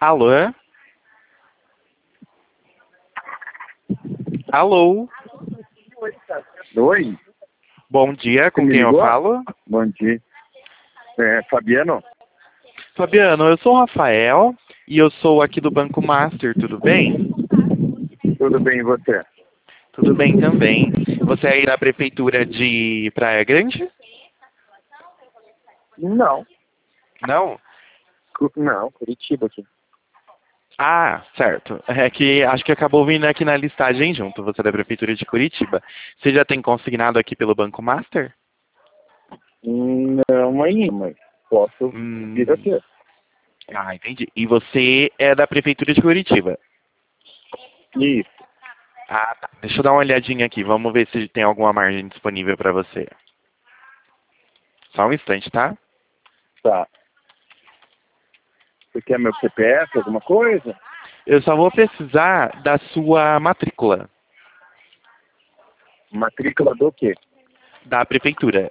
Alô? Alô? Oi, Bom dia, você com me quem eu ligou? falo? Bom dia. Fabiano? Fabiano, eu sou o Rafael e eu sou aqui do Banco Master, tudo bem? Tudo bem e você? Tudo bem também. Você é aí da Prefeitura de Praia Grande? Não, Não? não, Curitiba aqui. Ah, certo. É que acho que acabou vindo aqui na listagem junto, você é da Prefeitura de Curitiba. Você já tem consignado aqui pelo Banco Master? Não ainda, mas posso vir a Hum, ter. entendi. E você é da Prefeitura de Curitiba? Isso, Ah, tá. Deixa eu dar uma olhadinha aqui. Vamos ver se tem alguma margem disponível para você. Só um instante, tá? tá. Você quer meu CPF, alguma coisa? Eu só vou precisar da sua matrícula Matrícula do quê? da prefeitura.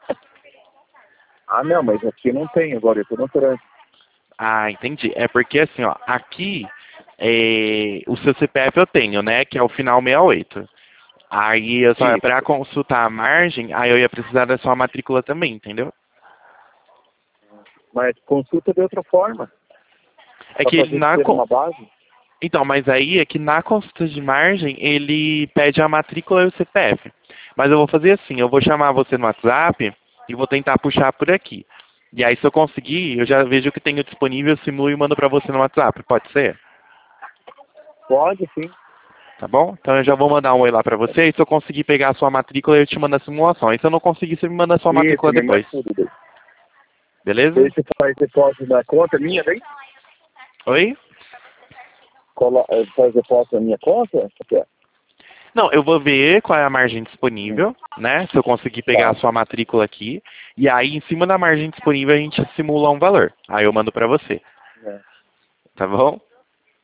Ah, não, mas aqui não tem agora, eu tô no trânsito. Ah, entendi. É porque assim, ó, aqui o seu CPF eu tenho, né? Que é o final 68. Aí eu só para Isso. consultar a margem, aí eu ia precisar da sua matrícula também, entendeu? Mas consulta de outra forma. É Pra que fazer na ter uma base. então, mas aí é que na consulta de margem ele pede a matrícula e o CPF. Mas eu vou fazer assim, eu vou chamar você no WhatsApp e vou tentar puxar por aqui. E aí se eu conseguir, eu já vejo o que tenho disponível, simulo e mando para você no WhatsApp, pode ser? Pode, sim. Tá bom? Então eu já vou mandar um oi lá para você e se eu conseguir pegar a sua matrícula eu te mando a simulação. E se eu não conseguir, você me manda a sua Isso, matrícula me manda depois. tudo daí. Beleza? Daí você faz depósito na conta minha, daí? Oi? Faz depósito na minha conta? Quer? Não, eu vou ver qual é a margem disponível, né? Se eu conseguir pegar a Tá. sua matrícula aqui. E aí, em cima da margem disponível, a gente simula um valor. Aí eu mando pra você. É. Tá bom?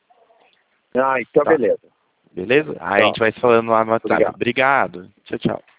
Ah, então Tá. beleza. Beleza? Aí a Tchau. gente vai se falando lá no WhatsApp. Obrigado. Obrigado. Tchau, tchau.